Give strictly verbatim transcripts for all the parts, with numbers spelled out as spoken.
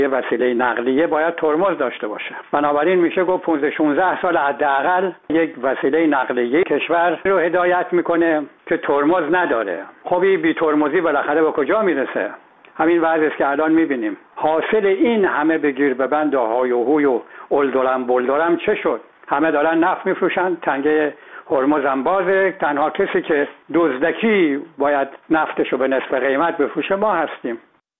یه وسیله نقلیه باید ترمز داشته باشه. بنابراین میشه گفت پانزده شانزده سال حداقل یک وسیله نقلیه کشور رو هدایت میکنه که ترمز نداره. خب این بی ترمزی بالاخره به کجا میرسه؟ همین وضعی است که الان میبینیم. حاصل این همه بگیر ببند و های و هوی و اولدرم بولدرم چه شد؟ همه دارن نفت میفروشن، تنگه هرمز هم بازه، تنها کسی که دزدکی باید نفتشو به نصف قیمت بفروشه ما هستیم.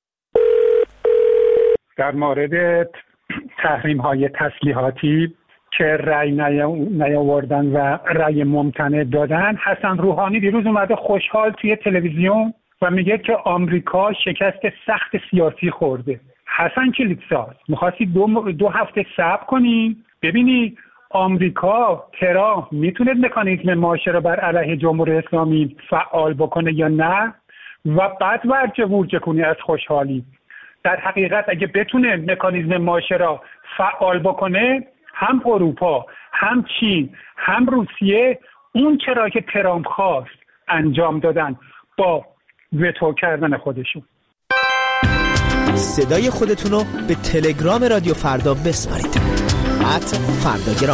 در مورد تحریم های تسلیحاتی که رأی نیاوردن و رأی ممتنع دادن، حسن روحانی دیروز اومده خوشحال توی تلویزیون و میگه که آمریکا شکست سخت سیاسی خورده. حسن کلیدساز میخواستی دو, دو هفته صبر کنی ببینی آمریکا ترامپ میتونه مکانیزم ماشه رو بر علیه جمهوری اسلامی فعال بکنه یا نه و بعد ورجه ورجه کنی از خوشحالی. در حقیقت اگه بتونه مکانیزم ماشه را فعال بکنه، هم اروپا هم چین هم روسیه اون چرا که ترامپ خواست انجام دادن با وتو کردن خودشون. صدای خودتون رو به تلگرام رادیو فردا بسپارید. ات فرداگرام.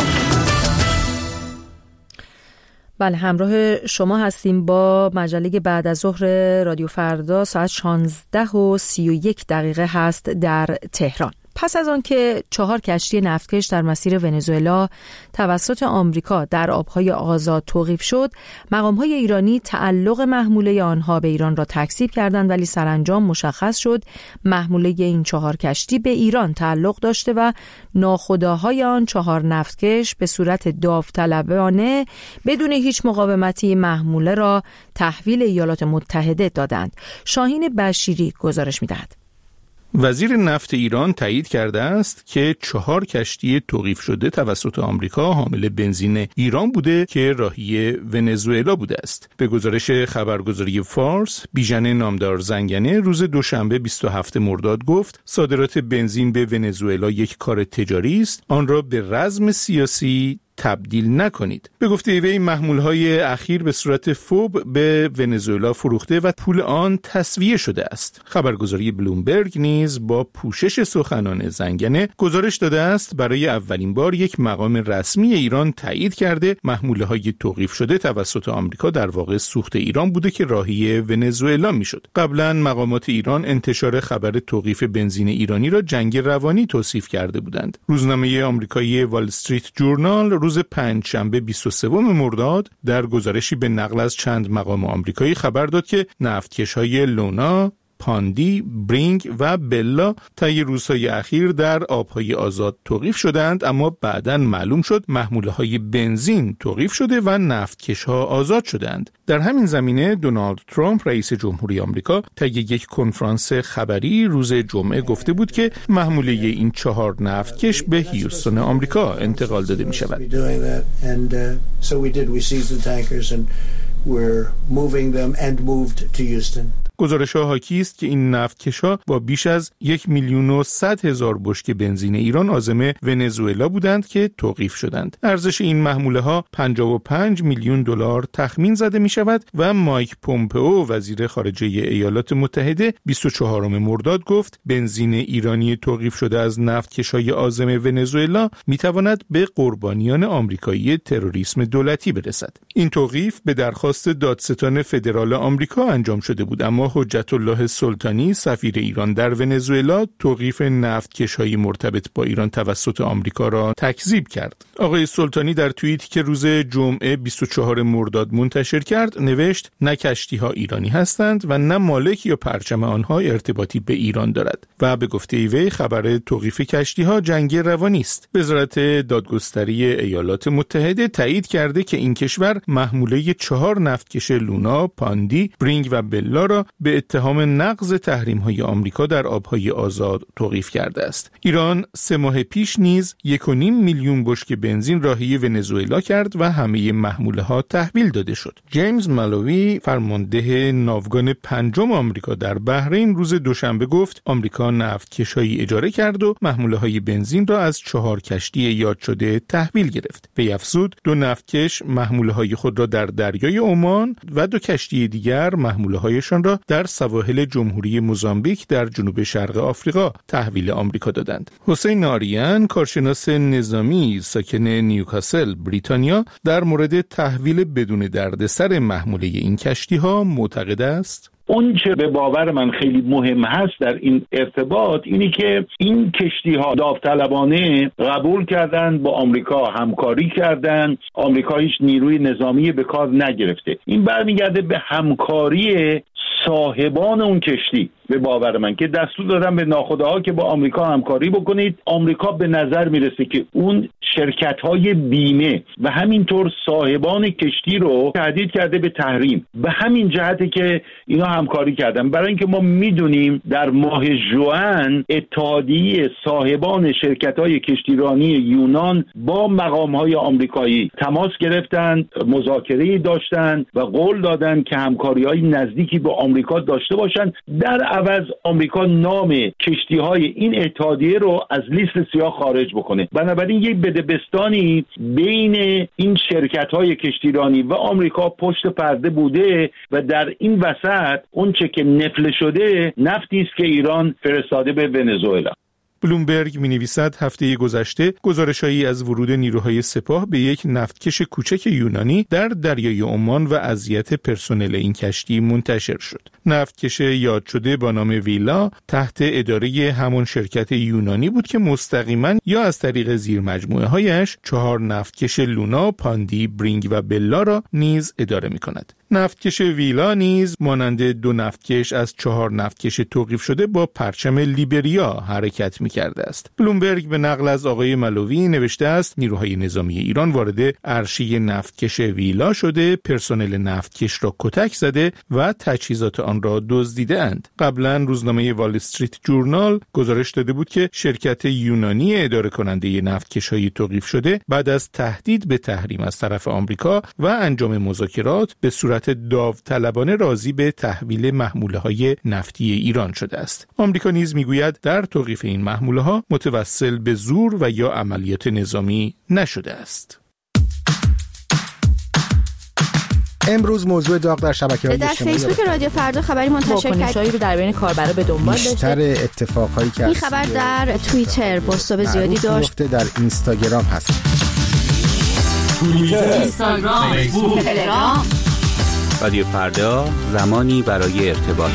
بله، همراه شما هستیم با مجله بعد از ظهر رادیو فردا. ساعت شانزده و سی و یک دقیقه هست در تهران. پس از آن که چهار کشتی نفتکش در مسیر ونزوئلا توسط آمریکا در آبهای آزاد توقیف شد، مقام‌های ایرانی تعلق محموله آنها به ایران را تکذیب کردند، ولی سرانجام مشخص شد محموله این چهار کشتی به ایران تعلق داشته و ناخداهای آن چهار نفتکش به صورت داوطلبانه بدون هیچ مقاومتی محموله را تحویل ایالات متحده دادند. شاهین بشیری گزارش می‌دهد. وزیر نفت ایران تایید کرده است که چهار کشتی توقیف شده توسط آمریکا حامل بنزین ایران بوده که راهی ونزوئلا بوده است. به گزارش خبرگزاری فارس، بیژن نامدار زنگنه روز دوشنبه بیست و هفتم مرداد گفت صادرات بنزین به ونزوئلا یک کار تجاری است، آن را به رزم سیاسی تبدیل نکنید. به گفته وی محمولهای اخیر به صورت فوب به ونزوئلا فروخته و پول آن تسویه شده است. خبرگزاری بلومبرگ نیز با پوشش سخنان زنگنه گزارش داده است برای اولین بار یک مقام رسمی ایران تایید کرده محمولهای توقیف شده توسط آمریکا در واقع سوخت ایران بوده که راهی ونزوئلا میشد. قبلا مقامات ایران انتشار خبر توقیف بنزین ایرانی را جنگ روانی توصیف کرده بودند. روزنامه آمریکایی وال استریت جورنال روز پنجشنبه بیست و سوم مرداد در گزارشی به نقل از چند مقام آمریکایی خبر داد که نفتکش‌های لونا، پاندی، برینگ و بلا طی روزهای اخیر در آبهای آزاد توقیف شدند، اما بعداً معلوم شد محموله‌های بنزین توقیف شده و نفتکش‌ها آزاد شدند. در همین زمینه دونالد ترامپ رئیس جمهوری آمریکا طی یک کنفرانس خبری روز جمعه گفته بود که محموله این چهار نفتکش به هیوستن آمریکا انتقال داده می شود. گزارش‌ها حاکی است که این نفتکش‌ها با بیش از یک میلیون و صد هزار بشکه بنزین ایران عازم ونزوئلا بودند که توقیف شدند. ارزش این محموله‌ها پنجاه و پنج میلیون دلار تخمین زده می‌شود و مایک پومپئو وزیر خارجه ایالات متحده بیست و چهارم مرداد گفت بنزین ایرانی توقیف شده از نفتکش‌های عازم ونزوئلا می‌تواند به قربانیان آمریکایی تروریسم دولتی برسد. این توقیف به درخواست دادستان فدرال آمریکا انجام شده بود، اما حجت الله سلطانی سفیر ایران در ونزوئلا توقیف نفتکش‌های مرتبط با ایران توسط آمریکا را تکذیب کرد. آقای سلطانی در توییتی که روز جمعه بیست و چهارم مرداد منتشر کرد نوشت نه کشتی‌ها ایرانی هستند و نه مالک یا پرچم آنها ارتباطی به ایران دارد و به گفته وی خبر توقیف کشتی‌ها جنگ روانی است. وزارت دادگستری ایالات متحده تایید کرده که این کشور محموله چهار نفتکش لونا، پاندی، برینگ و بلا را به اتهام نقض تحریم‌های آمریکا در آب‌های آزاد توقیف کرده است. ایران سه ماه پیش نیز یک و نیم میلیون بشکه بنزین راهی ونزوئلا کرد و همه محموله‌ها تحویل داده شد. جیمز مالوی فرمانده ناوگان پنجم آمریکا در بحرین روز دوشنبه گفت آمریکا نفتکش‌هایی اجاره کرد و محموله‌های بنزین را از چهار کشتی یاد شده تحویل گرفت. وی افزود دو نفتکش محموله‌های خود را در دریای عمان و دو کشتی دیگر محموله‌هایشان را در سواحل جمهوری موزامبیک در جنوب شرق آفریقا تحویل آمریکا دادند. حسین ناریان، کارشناس نظامی ساکن نیوکاسل، بریتانیا، در مورد تحویل بدون دردسر محموله این کشتی‌ها معتقد است: اون چه به باور من خیلی مهم هست در این ارتباط اینی که این کشتی ها داوطلبانه قبول کردن، با آمریکا همکاری کردن، آمریکا هیچ نیروی نظامی به کار نگرفته. این برمیگرده به همکاری صاحبان اون کشتی به باور من که دستور دادن به ناخداها که با آمریکا همکاری بکنید. آمریکا به نظر میرسه که اون شرکت‌های بیمه و همینطور صاحبان کشتی رو تهدید کرده به تحریم. به همین جهته که اینا همکاری کردن، برای اینکه ما میدونیم در ماه ژوئن اتحادیه صاحبان شرکت‌های کشتیرانی یونان با مقام‌های آمریکایی تماس گرفتند، مذاکره داشتند و قول دادند که همکاری‌های نزدیکی با آمریکا داشته باشند. در عوض آمریکا نام کشتی‌های این اتحادیه رو از لیست سیاه خارج بکنه. بنابراین یک بدبستانی بین این شرکت‌های کشتیرانی و آمریکا پشت پرده بوده و در این وسط اون چه که نفله شده نفتی است که ایران فرستاده به ونزوئلا. بلومبرگ می‌نویسد هفته گذشته گزارش‌هایی از ورود نیروهای سپاه به یک نفتکش کوچک یونانی در دریای عمان و اذیت پرسنل این کشتی منتشر شد. نفتکش یاد شده با نام ویلا تحت اداره همان شرکت یونانی بود که مستقیما یا از طریق زیرمجموعه‌هایش چهار نفتکش لونا، پاندی، برینگ و بلا را نیز اداره می‌کند. نفتکش ویلا نیز مانند دو نفتکش از چهار نفتکش توقیف شده با پرچم لیبریا حرکت می‌کرده است. بلومبرگ به نقل از آقای ملوی نوشته است نیروهای نظامی ایران وارد عرشه نفتکش ویلا شده، پرسنل نفتکش را کتک زده و تجهیزات آن را دزدیده‌اند. قبلا روزنامه وال استریت جورنال گزارش داده بود که شرکت یونانی اداره کننده نفتکش‌های توقیف شده بعد از تهدید به تحریم از طرف آمریکا و انجام مذاکرات به صورت داوطلبانه راضی به تحویل محموله‌های نفتی ایران شده است. آمریکا نیز میگوید در توقیف این محموله‌ها متوسل به زور و یا عملیات نظامی نشده است. امروز موضوع داغ در شبکه‌های اجتماعی در فیسبوک رادیو فردا خبری منتشر کرد رو در بین کاربرا به دنبال داشته. بیشتر اتفاقایی که این خبر در توییتر باستاب زیادی داشت. در اینستاگرام هست. توییتر، اینستاگرام، فیسبوک، تلگرام. رادیو فردا، زمانی برای ارتباط.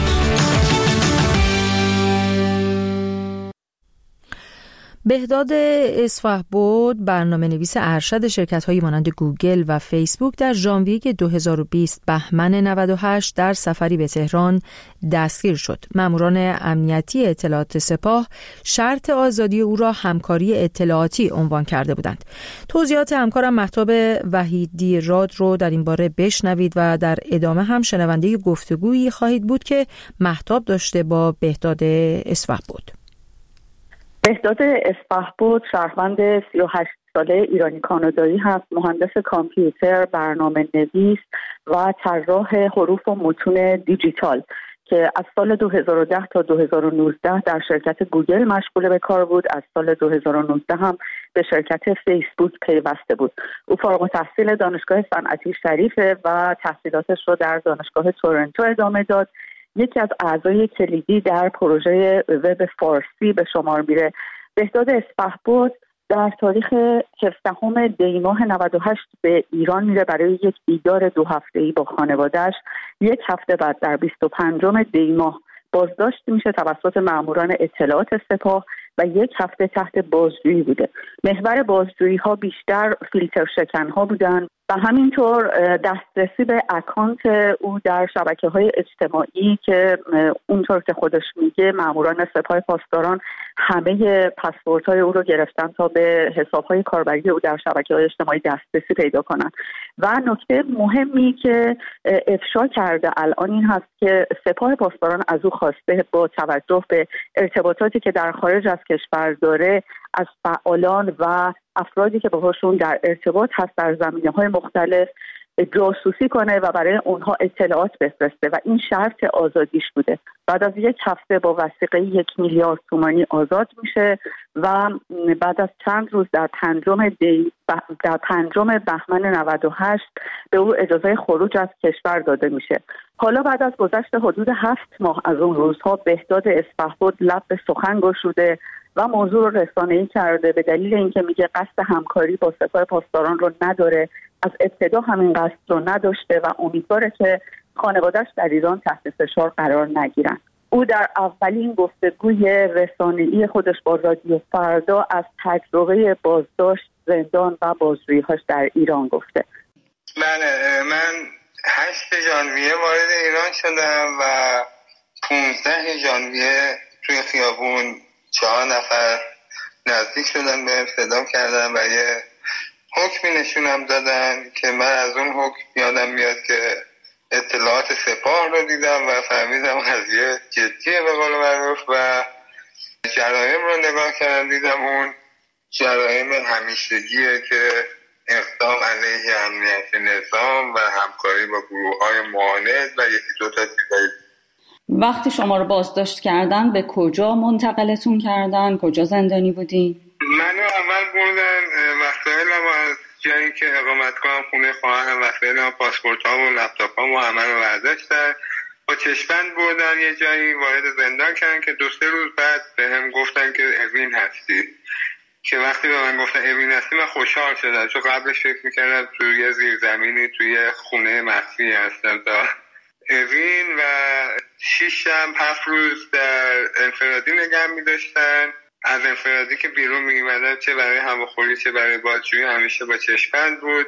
بهداد اصفهبود، برنامه نویس ارشد شرکت‌هایی مانند گوگل و فیسبوک، در ژانویه دو هزار و بیست بهمن نود و هشت در سفری به تهران دستگیر شد. ماموران امنیتی اطلاعات سپاه شرط آزادی او را همکاری اطلاعاتی عنوان کرده بودند. توضیحات همکارم مهتاب وحیدی راد رو در این باره بشنوید و در ادامه هم شنونده گفتگویی خواهید بود که مهتاب داشته با بهداد اصفهبود. بهداد اصفهبود شهروند سی و هشت ساله ایرانی کانادایی هست، مهندس کامپیوتر، برنامه نویس و طراح حروف و متون دیجیتال که از سال دو هزار و ده تا دو هزار و نوزده در شرکت گوگل مشغول به کار بود. از سال دو هزار و نوزده هم به شرکت فیسبوک پیوسته بود. او فارغ التحصیل دانشگاه صنعتی شریفه و تحصیلاتش رو در دانشگاه تورنتو ادامه داد. یکی از اعضای کلیدی در پروژه وب فارسی به شمار میره. بهداد اصفهبود در تاریخ هفدهم دی ماه نود و هشت به ایران میره برای یک دیدار دو هفته‌ای با خانواده‌اش. یک هفته بعد در بیست و پنجم دی ماه بازداشت میشه توسط ماموران اطلاعات سپاه و یک هفته تحت بازجویی بوده. محور بازجویی ها بیشتر فیلتر شکن ها بودن و همینطور دسترسی به اکانت او در شبکه‌های اجتماعی که اونطور که خودش میگه ماموران سپاه پاسداران همه پسوردهای او رو گرفتن تا به حساب‌های کاربری او در شبکه‌های اجتماعی دسترسی پیدا کنن. و نکته مهمی که افشا کرده الان این هست که سپاه پاسداران از او خواسته با توجه به ارتباطاتی که در خارج از کشور داره از فعالان و افرادی که باهاشون در ارتباط هست در زمینه‌های مختلف جاسوسی کنه و برای اونها اطلاعات بفرسته و این شرط آزادیش بوده. بعد از یک هفته با وثیقه یک میلیارد تومانی آزاد میشه و بعد از چند روز در پنجم دی در پنجم بهمن نود و هشت به او اجازه خروج از کشور داده میشه. حالا بعد از گذشت حدود هفت ماه از اون روزها، بهداد اسپهبد لب به سخن گشوده و موضوع رو رسانه‌ای کرده به دلیل اینکه میگه قصد همکاری با سپاه پاسداران رو نداره، از ابتدا همین قصد رو نداشته و امیدواره که خانواده‌اش در ایران تحت فشار قرار نگیرن. او در اولین گفتگوی رسانه‌ای خودش با رادیو فردا از تجربه بازداشت، زندان و بازجویی‌هاش در ایران گفته. بله، من هشت ژانویه وارد ایران شدم و پانزده ژانویه توی خیابون چهار نفر نزدیک شدن به صدام کردن و یه حکمی نشونم دادن که من از اون حکم یادم میاد که اطلاعات سپاه رو دیدم و فهمیدم قضیه جدیه به قول معروف و جرایم رو نگاه کردم، دیدم اون جرایم همیشگیه که اقدام علیه امنیت نظام و همکاری با گروه‌های معاند و یکی دو تا چیزای. وقتی شما رو بازداشت کردن به کجا منتقلتون کردن؟ کجا زندانی بودی؟ منو اول بردن وسایلم از جایی که اقامت کنم خونه خواهرم، وسایلم، پاسپورتام و لپتاپام و همه رو برداشتن، با چشمند بردن یه جایی وارد زندان کردن که دو سه روز بعد به هم گفتن که اوین هستی. که وقتی به من گفتن اوین هستی من خوشحال شدم، چون قبلش فکر میکردم توی یه زیرزمینی توی خونه مخفی هستم تا اوین. و شیش شب هفت روز در انفرادی نگه می‌داشتن. از انفرادی که بیرون می‌اومدم چه برای هواخوری چه برای بازجویی همیشه با چشم‌بند بود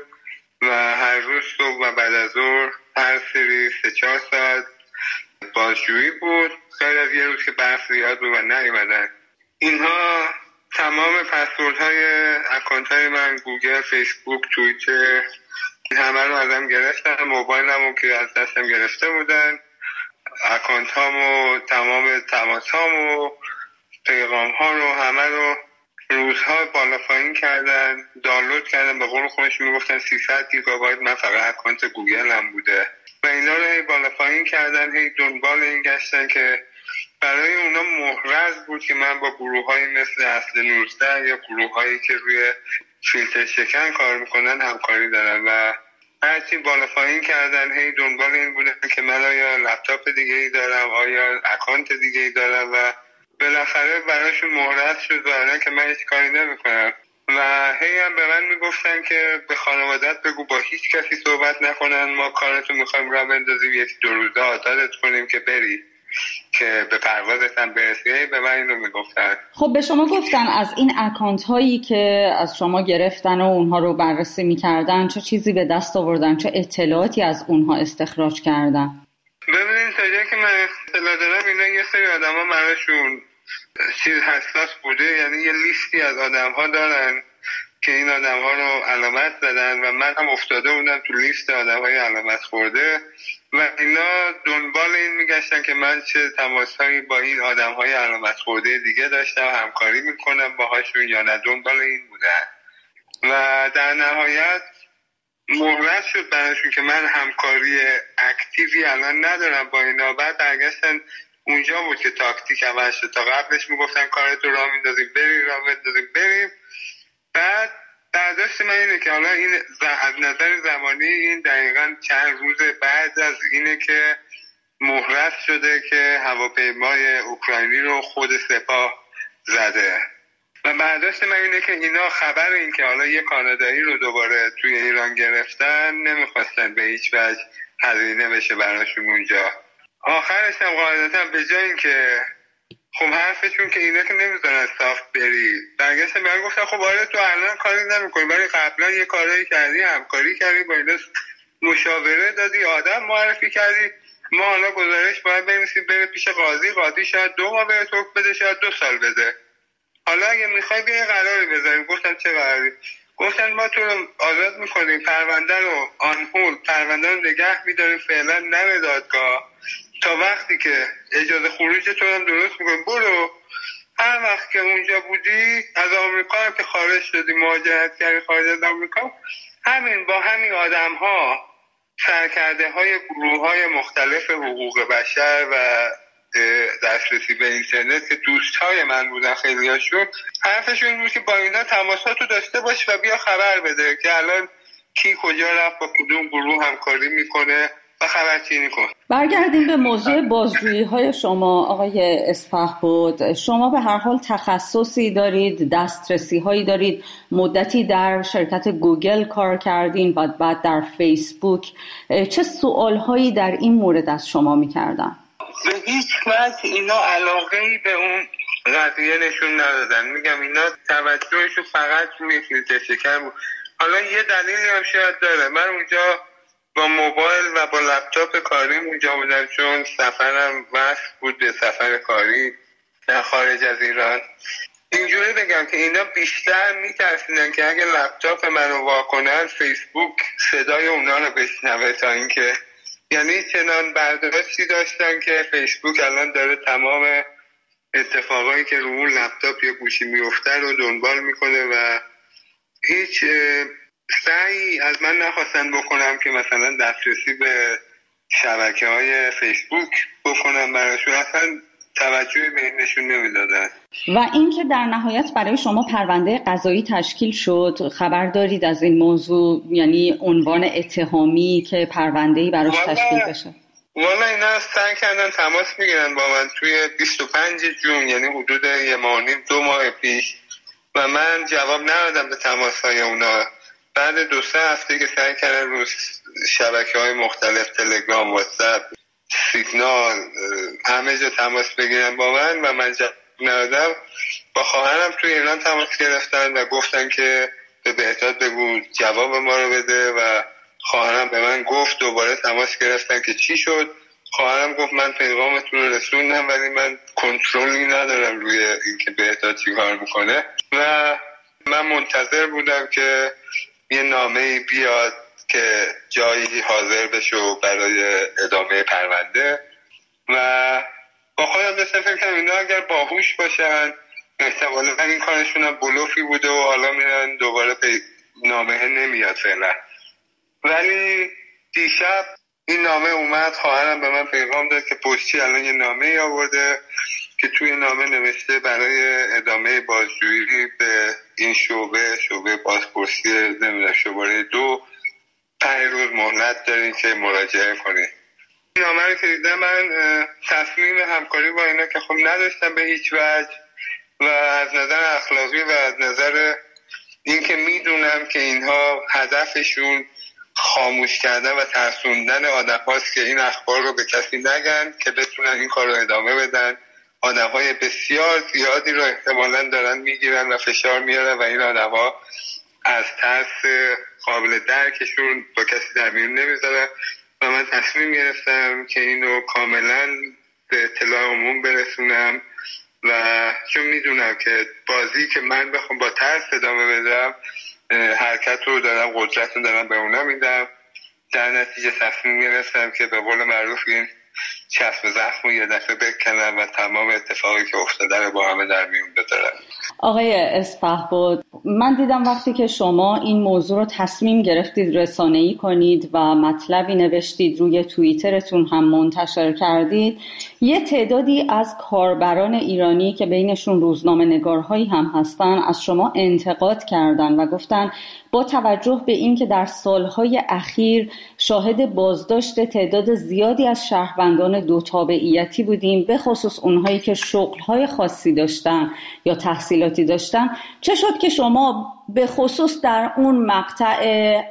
و هر روز صبح و بعد از ظهر هر سری سه چهار ساعت بازجویی بود، غیر از یه روز که برف زیاد بود و نیومدن. اینها تمام پسوردهای اکانت‌های من، گوگل، فیسبوک، توییتر، همه رو ازم گرفتن. موبایلمو که از دستم گرفته بودن، اکانت هامو، تمام تماس هامو، پیغام ها رو همه رو روزها بالا پایین کردن، دانلود کردن. به قول خودش میگفتن سیصد گیگابایت من فقط اکانت گوگل هم بوده و اینا رو هی بالا پایین کردن، هی دنبال این گشتن که برای اونا محرز بود که من با گروه های مثل اصل نوزده یا گروه هایی که روی فیلتر شکن کار میکنن همکاری دارن و هرچی بالا پایین کردن هی دنبال این بودن که من آیا لپتاپ دیگه ای دارم، آیا اکانت دیگه ای دارم و بالاخره براشون محرز شد و که من هیچ کاری نمیکنم و هی هم به من میگفتن که به خانوادت بگو با هیچ کسی صحبت نکنن، ما کارتو میخوایم راه بندازیم، یک دو روزه عادت کنیم که بری که به پروازت هم برسی. به من اینو میگفتن. خب به شما گفتن از این اکانت هایی که از شما گرفتن و اونها رو بررسی میکردن چه چیزی به دست آوردن، چه اطلاعاتی از اونها استخراج کردن؟ ببینید تا جایی که من اطلاع دارم اینا یه سری آدم ها براشون چیز حساس بوده، یعنی یه لیستی از آدم ها دارن که این آدم ها رو علامت زدن و من هم افتاده بودم تو لیست آدم های علامت خورده و اینا دنبال این میگشتن که من چه تماس هایی با این آدم های علامت خورده دیگه داشتم، همکاری میکنم باهاشون یا نه، دنبال این بودن و در نهایت محرز شد براشون که من همکاری اکتیوی الان ندارم با اینا. بعد برگشتن اونجا بود که تاکتیک عوض شد. تا قبلش میگفتن کارتو راه میندازیم بری راه میندازیم بریم. بعد برداشت من اینه که حالا این از نظر زمانی این دقیقاً چند روز بعد از اینه که محرز شده که هواپیمای اوکراینی رو خود سپاه زده و برداشت من اینه که اینا خبر این که حالا یه کانادایی رو دوباره توی ایران گرفتن نمیخواستن به هیچ وجه هزینه بشه براشون اونجا. آخرش هم قاعدتا به جای این که خب حرفشون که اینا که نمیذارن صاف بری، برگشتن من گفتن خب آره تو الان کاری نمیکنی ولی قبلا یه کارایی کردی، همکاری کردی، با اینا مشاوره دادی، آدم معرفی کردی، ما حالا گزارش باید بنویسیم بره پیش قاضی، قاضی شاید دو ماه بهت حکم بده، شاید دو سال بده. حالا اگه میخوای بیا قراری بذاریم. گفتم چه قراری؟ گفتن ما تو رو آزاد میکنیم، پرونده رو آن هولد، پرونده رو نگه میداریم فعلا نره دادگاه تا وقتی که اجازه خروج تو هم درست میکنیم، برو هر وقت که اونجا بودی از آمریکا هم که خارج شدی، مهاجرت کردی خارج از آمریکا، همین با همین آدم ها سرکرده های گروه های مختلف حقوق بشر و دسترسی به اینترنت که دوست های من بودن خیلی هاشون، حرفشون این بود که با اینا تماساتو داشته باش و بیا خبر بده که الان کی کجا رفت، با کدوم گروه همکاری میکنه و خبرچینی کن. برگردیم به موضوع بازجویی های شما آقای اسپهبد. شما به هر حال تخصصی دارید، دسترسی هایی دارید، مدتی در شرکت گوگل کار کردین و بعد در فیسبوک. چه سوال هایی در این مورد از شما میکردن؟ به هیچ وجه اینا علاقه‌ای به اون قضیه نشون ندادن. میگم اینا توجهشون فقط روی فیلتر شکن بود. حالا یه دلیلی هم شاید داره. من اونجا با موبایل و با لپتاپ کاریم اونجا بودم، چون سفرم وصل بود به سفر کاری در خارج از ایران. اینجوری بگم که اینا بیشتر میترسیدن که اگه لپتاپ منو واکنن فیسبوک صدای اونا رو بشنوه، تا اینکه یعنی چنان برداشتی داشتن که فیسبوک الان داره تمام اتفاقایی که رو اون لپتاپ یا گوشی میفته رو دنبال میکنه و هیچ سعی از من نخواستن بکنم که مثلا دسترسی به شبکه های فیسبوک بکنم براشون، اصلا توجهی به این نشون نمیدادن. و اینکه در نهایت برای شما پرونده قضایی تشکیل شد، خبر دارید از این موضوع؟ یعنی عنوان اتهامی که پرونده‌ای براش تشکیل بشه؟ والا اینا سعی کردن تماس میگیرن با من توی بیست و پنجم جون، یعنی حدود یه ماه نیم دو ماه پیش، و من جواب ندادم به تماس‌های اونا. بعد دو سه هفته که سعی کردن رو شبکه‌های مختلف، تلگرام، واتساپ، سیگنال، همه جا تماس بگیرن با من و من جواب ندادم، با خواهرم توی ایران تماس گرفتن و گفتن که به بهداد بگو جواب ما رو بده و خواهرم به من گفت، دوباره تماس گرفتن که چی شد. خواهرم گفت من پیغامتون رو رسوندم ولی من کنترلی ندارم روی اینکه بهداد چی کار میکنه و من منتظر بودم که یه نامه‌ای بیاد که جایی حاضر بشه برای ادامه پرونده و با خودم داشتم فکر کنم اینا اگر باهوش باشن احتمالاً این کارشون هم بلوفی بوده و حالا میرن دوباره به نامه نمیاد فعلا. ولی دیشب این نامه اومد، خواهرم به من پیغام داد که پشتی الان یه نامه آورده که توی نامه نوشته برای ادامه بازجویی به این شعبه شعبه بازپرسی نمیدونم شماره دو پنج روز مهلت دارین که مراجعه کنید. این نامه رو که دیدم من تصمیم همکاری با اینا که خب نداشتم به هیچ وجه و از نظر اخلاقی و از نظر اینکه میدونم که اینها هدفشون خاموش کردن و ترسوندن آدم هاست که این اخبار رو به کسی نگن که بتونن این کار رو ادامه بدن. آدم های بسیار زیادی رو احتمالاً دارن میگیرن و فشار میارن و این آدم ها از ترس قابل درکشون با کسی در میون نمیذارن و من تصمیم گرفتم که اینو کاملاً به اطلاع عموم برسونم و چون میدونم که بازی که من بخوام با ترس ادامه بدم حرکت رو دارم، قدرت رو دارم به اونا میدم. در نتیجه تصمیم گرفتم که به قول معروف این چسب زخم رو یه دفعه بکنم و تمام اتفاقی که افتاده رو با همه در میون بذارم. آقای اسپهبد، من دیدم وقتی که شما این موضوع رو تصمیم گرفتید رسانه‌ای کنید و مطلبی نوشتید روی توییترتون هم منتشر کردید، یه تعدادی از کاربران ایرانی که بینشون روزنامه نگارهایی هم هستن از شما انتقاد کردن و گفتن با توجه به این که در سالهای اخیر شاهد بازداشت تعداد زیادی از شهروندان دو تابعیتی بودیم، به خصوص اونهایی که شغلهای خاصی داشتن یا تحصیلاتی داشتن، چه شد که شما به خصوص در اون مقطع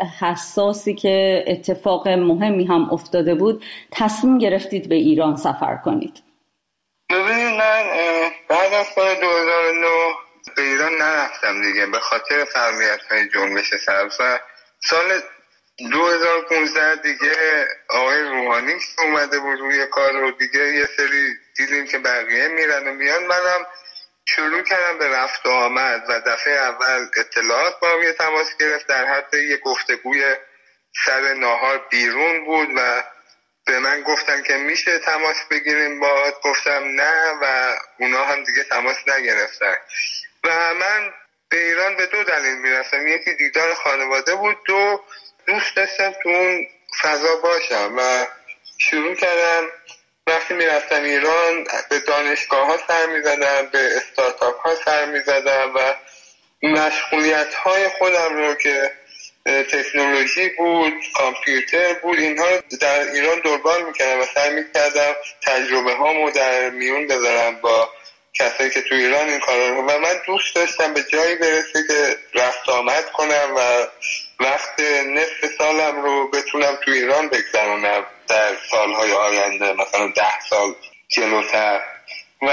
حساسی که اتفاق مهمی هم افتاده بود تصمیم گرفتید به ایران سفر کنید؟ ببینید من بعد از سال دو هزار و نه به ایران نرفتم دیگه به خاطر فعالیت‌های جنبش سبز و سال دو هزار و پانزده دیگه آقای روحانی اومده بود روی کار رو دیگه یه سری دیدیم که بقیه میرن و میان. منم شروع کردم به رفت و آمد و دفعه اول اطلاعات با هم یه تماس گرفت، در حد یه گفتگوی سر ناهار بیرون بود و به من گفتن که میشه تماس بگیریم باهات، گفتم نه و اونا هم دیگه تماس نگرفتن و من به ایران به دو دلیل میرفتم. یکی دیدار خانواده بود، دو دوست داشتم تو اون فضا باشم و شروع کردم. وقتی میرفتم ایران به دانشگاه ها سر میزدم، به استارتاپ ها سر میزدم و مشغولیت های خودم رو که تکنولوژی بود، کامپیوتر بود، اینها در ایران دنبال میکردم و سعی میکردم تجربه هامو در میون بذارم با کسایی که تو ایران این کارا رو. و من دوست داشتم به جایی برسه که رفت آمد کنم و وقت نصف سالم رو بتونم تو ایران بگذرونم در سالهای آینده، مثلا ده سال جلوتر. و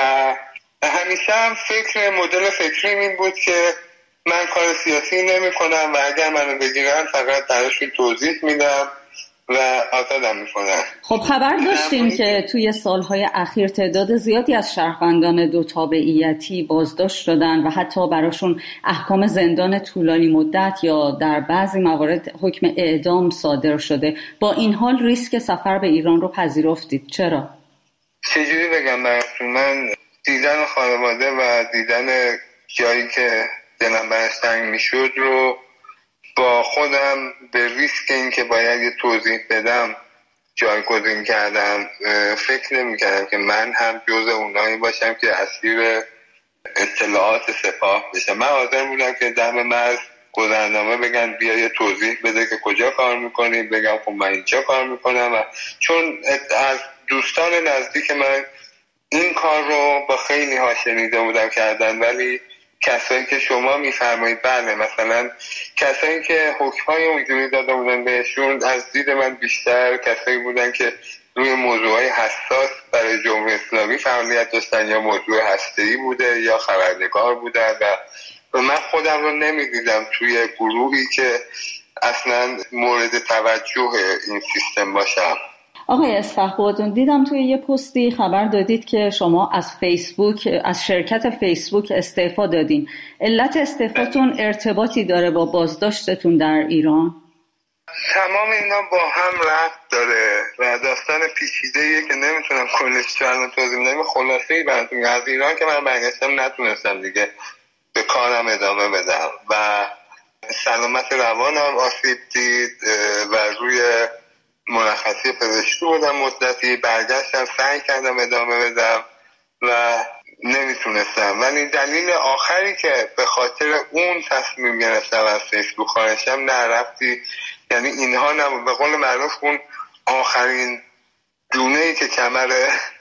همیشه هم فکر مدل فکریم این بود که من کار سیاسی نمی کنم و اگر منو بگیرن فقط براشون توضیح میدم و آزادم میکنن. خب خبر داشتیم که توی سالهای اخیر تعداد زیادی از شهروندان دو تابعیتی بازداشت شدن و حتی براشون احکام زندان طولانی مدت یا در بعضی موارد حکم اعدام صادر شده. با این حال ریسک سفر به ایران رو پذیرفتید، چرا؟ چجوری بگم براتون؟ من دیدن خانواده و دیدن جایی که دلم برش تنگ میشد رو با خودم به ریسک این که باید یه توضیح بدم جایگزین کردم. فکر نمی کردم که من هم جز اونایی باشم که اسیر اطلاعات سپاه بشم. من حاضر بودم که دم مرز گذرنامه بگن بیا یه توضیح بده که کجا کار میکنی، بگم خب من اینجا کار میکنم. و چون از دوستان نزدیک من این کار رو با خیلی ها شنیده بودم کردن، ولی کسایی که شما میفرمایید بله، مثلا کسایی که حکمای اونجوری داده بودن بهشون از دید من بیشتر کسایی بودن که روی موضوعهای حساس برای جمهوری اسلامی فعالیت داشتن یا موضوع هسته‌ای بوده یا خبرنگار بودن و من خودم رو نمیدیدم توی گروهی که اصلا مورد توجه این سیستم باشم. آقای اسفهبادون، دیدم توی یه پستی خبر دادید که شما از فیسبوک، از شرکت فیسبوک استعفا دادین. علت استعفاتون ارتباطی داره با بازداشتتون در ایران؟ تمام اینا با هم ربط داره و داستان پیچیده‌ایه که نمیتونم کلش چند توضیح بدم. خلاصه‌ای براتون از ایران که من برگشتم نتونستم دیگه به کارم ادامه بدم و سلامت روانم آسیب دید و روی مرخصی پزشکی بودم مدتی. برگشتم سعی کردم ادامه بدم و نمیتونستم. ولی دلیل آخری که به خاطر اون تصمیم گرفتم از فیسبوک خارجم نه رفتی، یعنی اینها نبود. به قول معروف اون آخرین دونه‌ای که کمر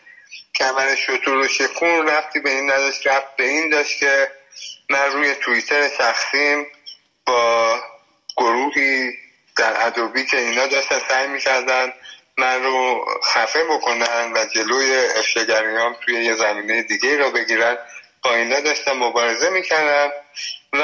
کمر شتر رو شکون رفتی به این نداشت. رفت به این داشت که من روی توییتر شخصیم با گروهی در ادوبی که اینا داشتن سعی میکردن من رو خفه بکنن و جلوی افشاگریام توی یه زمینه دیگه رو بگیرن، با اینا داشتن مبارزه میکردن و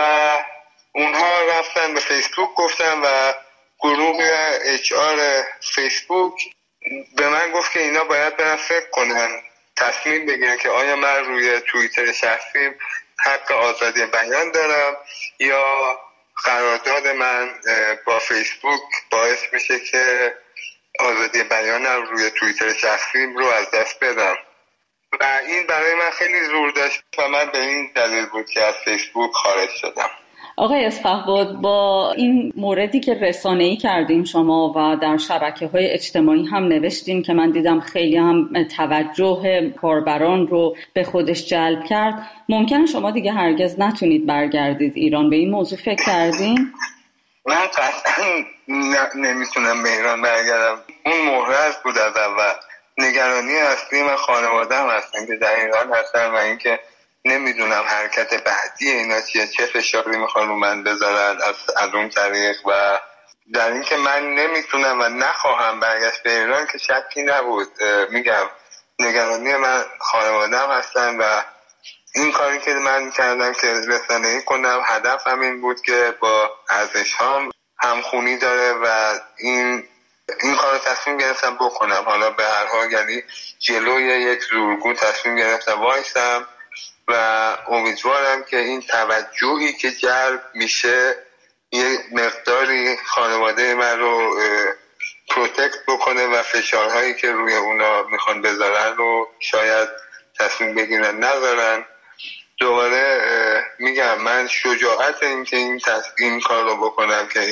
اونها رفتن به فیسبوک گفتن و گروه اچ آر فیسبوک به من گفت که اینا باید برن فکر کنن، تصمیم بگیرن که آیا من روی توییتر شخصیم حق آزادی بیان دارم یا قرارداد من با فیسبوک باعث میشه که آزادی بیانم روی توییتر شخصیم رو از دست بدم. و این برای من خیلی زور داشت و من به این دلیل بود که از فیسبوک خارج شدم. آقای اسفهباد، با این موردی که رسانه‌ای کردیم شما و در شبکه‌های اجتماعی هم نوشتیم که من دیدم خیلی هم توجه کاربران رو به خودش جلب کرد، ممکنه شما دیگه هرگز نتونید برگردید ایران. به این موضوع فکر کردین؟ من قطعا نمیتونم به ایران برگردم. اون محرز بود از اول. نگرانی اصلی من خانواده هم هستن که در ایران هستن و اینکه نمیدونم حرکت بعدی اینا چیه، چه فشاری میخوان رو من بذارن از, از اون طریق و در اینکه من نمیتونم و نخواهم برگشت به ایران که شکی نبود. میگم نگرانی من خانواده هم هستن و این کاری که من کردم که رسانه‌ای کنم هدف همین بود که با ارزش هام همخونی داره و این این کار رو تصمیم گرفتم بکنم. حالا به هر حال یعنی جلوی یک زورگو تصمیم گرفتم وایسم و امیدوارم که این توجهی که جلب میشه یه مقداری خانواده من رو پروتکت بکنه و فشارهایی که روی اونا میخوان بذارن رو شاید تصمیم بگیرن نذارن. دوباره میگم من شجاعت این که این, این کار رو بکنم که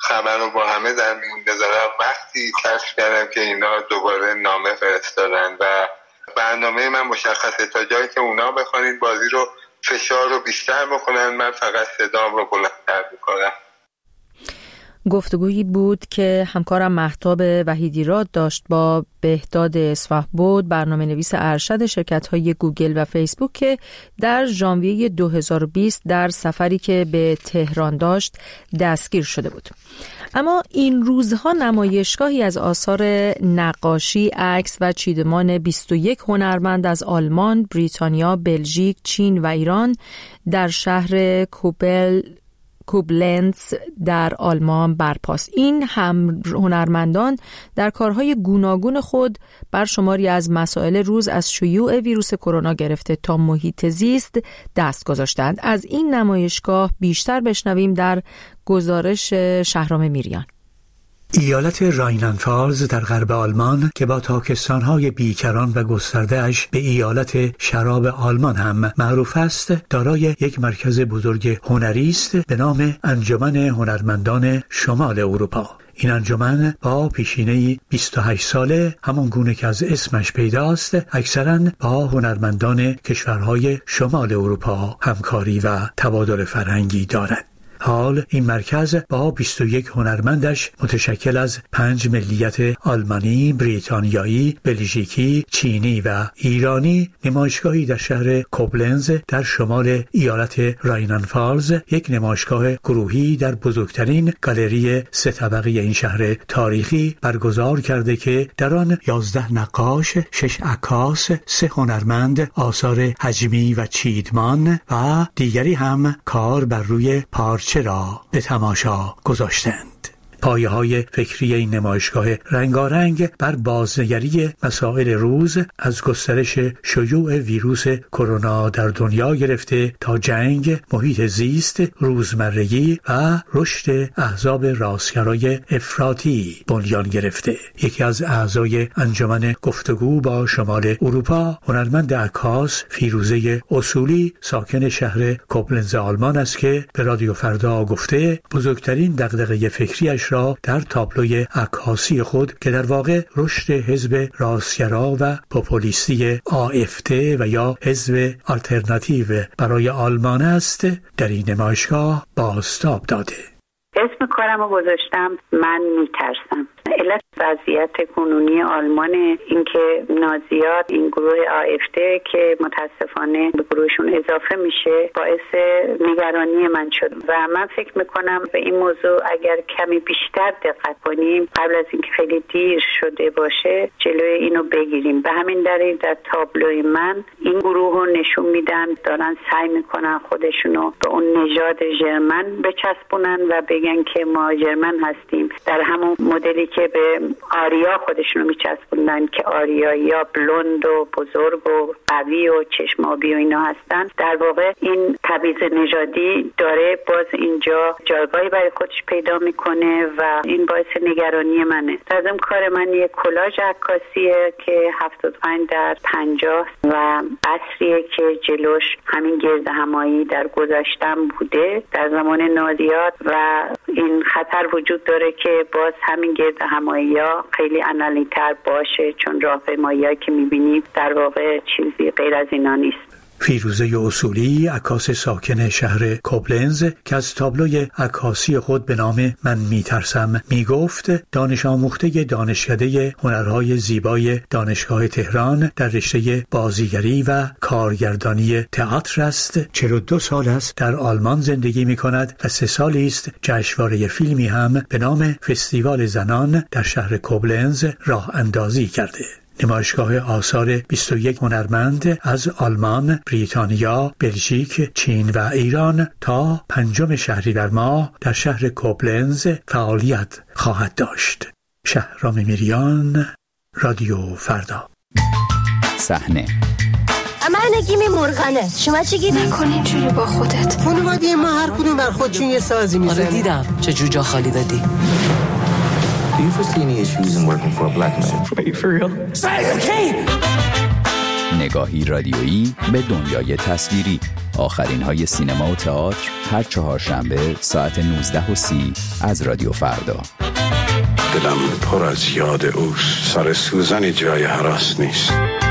خبر رو با همه در میون بذارم. وقتی کشف کردم که اینا دوباره نامه فرستادن و برنامه من مشخصه، تا جایی که اونا بخوانید بازی رو فشار رو بیشتر بکنن، من فقط صدام رو بلندتر میکنم. گفتگویی بود که همکارم مهتاب وحیدیراد داشت با بهداد اصفهبود، برنامه نویس ارشد شرکت‌های گوگل و فیسبوک که در ژانویه دو هزار و بیست در سفری که به تهران داشت دستگیر شده بود. اما این روزها نمایشگاهی از آثار نقاشی، عکس و چیدمان بیست و یک هنرمند از آلمان، بریتانیا، بلژیک، چین و ایران در شهر کوبل کوبلنز در آلمان برپاست. این هم هنرمندان در کارهای گوناگون خود بر شماری از مسائل روز از شیوع ویروس کرونا گرفته تا محیط زیست دست گذاشتند. از این نمایشگاه بیشتر بشنویم در گزارش شهرام میریان. ایالت راینلند-فالز در غرب آلمان که با تاکستان‌های بیکران و گسترده‌اش به ایالت شراب آلمان هم معروف است، دارای یک مرکز بزرگ هنری است به نام انجمن هنرمندان شمال اروپا. این انجمن با پیشینه‌ای بیست و هشت ساله، همان گونه که از اسمش پیداست، اکثراً با هنرمندان کشورهای شمال اروپا همکاری و تبادل فرهنگی دارد. حال این مرکز با بیست و یک هنرمندش متشکل از پنج ملیت آلمانی، بریتانیایی، بلژیکی، چینی و ایرانی نمایشگاهی در شهر کوبلنز در شمال ایالت راینلند-فالز، یک نمایشگاه گروهی در بزرگترین گالری سه طبقه این شهر تاریخی برگزار کرده که در آن یازده نقاش، شش عکاس، سه هنرمند آثار حجمی و چیدمان و دیگری هم کار بر روی پارچه را به تماشا گذاشتند. پایه های فکری این نمایشگاه رنگارنگ بر بازنگری مسائل روز، از گسترش شیوع ویروس کرونا در دنیا گرفته تا جنگ، محیط زیست، روزمرگی و رشد احزاب راستگرای افراطی بنیان گرفته. یکی از اعضای انجمن گفتگو با شمال اروپا، هنرمند عکاس فیروزه اصولی، ساکن شهر کوبلنز آلمان است که به رادیو فردا گفته بزرگترین دغدغه فکریش را در تابلوی عکاسی خود که در واقع رشد حزب راستگرا و پوپولیستی آفد و یا حزب آلترناتیو برای آلمان است، در این نمایشگاه بازتاب داده. اسم کارم رو گذاشتم من میترسم. علت وضعیت کنونی آلمان اینکه نازیات، این گروه آفد که متاسفانه به گروهشون اضافه میشه، باعث نگرانی من شد و من فکر میکنم به این موضوع اگر کمی بیشتر دقت کنیم قبل از اینکه خیلی دیر شده باشه جلوی اینو بگیریم. به همین دلیل در تابلوی من این گروه رو نشون میدن دارن سعی میکنن خودشونو به اون نژاد ژرمن بچسبونن و بگن که ما ژرمن هستیم، در همون مدلی که به آریا خودشونو میچسبوندن که آریایی‌ها بلوند و بزرگ و قوی و چشمابی و اینا هستن. در واقع این تبعیض نژادی داره باز اینجا جایگاهی برای خودش پیدا میکنه و این باعث نگرانی منه. لازم کار من یک کلاژ عکاسیه که هفتاد و پنج در پنجاه و عصریه که جلوش همین گرد همایی در گذشتم بوده در زمان نازیات و این خطر وجود داره که باز همین گرد همایی‌ها خیلی انالی‌تر باشه، چون راهپیمایی‌هایی که می‌بینیم در واقع چیزی غیر از اینا نیست. فیروزه اصولی، عکاس ساکن شهر کوبلنز که از تابلوی عکاسی خود به نام من میترسم میگفت، دانش آموخته دانشکده هنرهای زیبای دانشگاه تهران در رشته بازیگری و کارگردانی تئاتر است. چهل و دو سال است در آلمان زندگی میکند و سه سالی است جشنواره فیلمی هم به نام فستیوال زنان در شهر کوبلنز راه اندازی کرده. نمایشگاه آثار بیست و یک هنرمند از آلمان، بریتانیا، بلژیک، چین و ایران تا پنجم شهریور ماه در شهر کوبلنز فعالیت خواهد داشت. شهرام میریان، رادیو فردا. صحنه من نگیم مرغانه، شما چی گیری؟ نکن اینجوری با خودت. خانواده ما هر کدوم بر خودشون یه سازی میزنن. آره دیدم چه جوجا خالی دادی. Do you foresee any issues in working for a black man? Wait, for real? Say the key! نگاهی رادیویی به دنیای تصویری. آخرین های سینما و تئاتر هر چهارشنبه ساعت نوزده و سی از رادیو فردا. دلم پر از یاد اوست، سر سوزن جای هراس نیست.